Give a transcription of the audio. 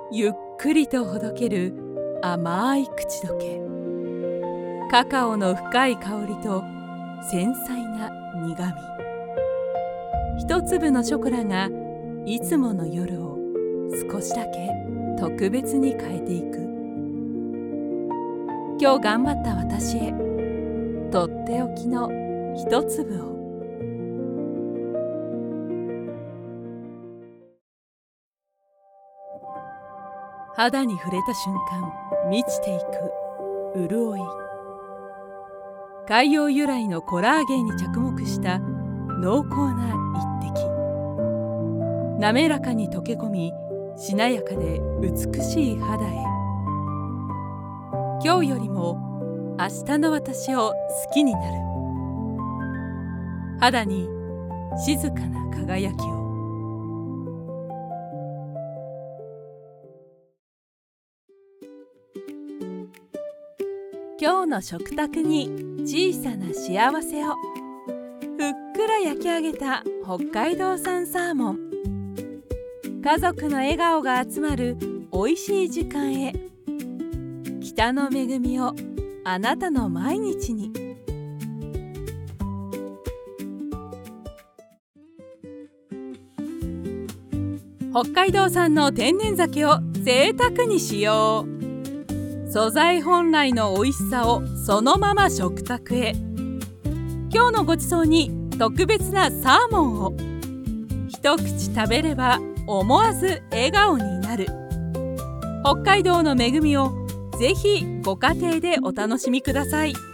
ゆっくりとほどける甘い口どけ、カカオの深い香りと繊細な苦み。一粒のショコラがいつもの夜を少しだけ特別に変えていく。今日頑張った私へ、とっておきの一粒を。肌に触れた瞬間、満ちていく潤い。海洋由来のコラーゲンに着目した濃厚な一滴。滑らかに溶け込み、しなやかで美しい肌へ。今日よりも明日の私を好きになる。肌に静かな輝きを。今日の食卓に小さな幸せを。ふっくら焼き上げた北海道産サーモン。家族の笑顔が集まるおいしい時間へ。北の恵みをあなたの毎日に。北海道産の天然鮭を贅沢に使用。素材本来の美味しさをそのまま食卓へ。今日のごちそうに特別なサーモンを。一口食べれば思わず笑顔になる。北海道の恵みをぜひご家庭でお楽しみください。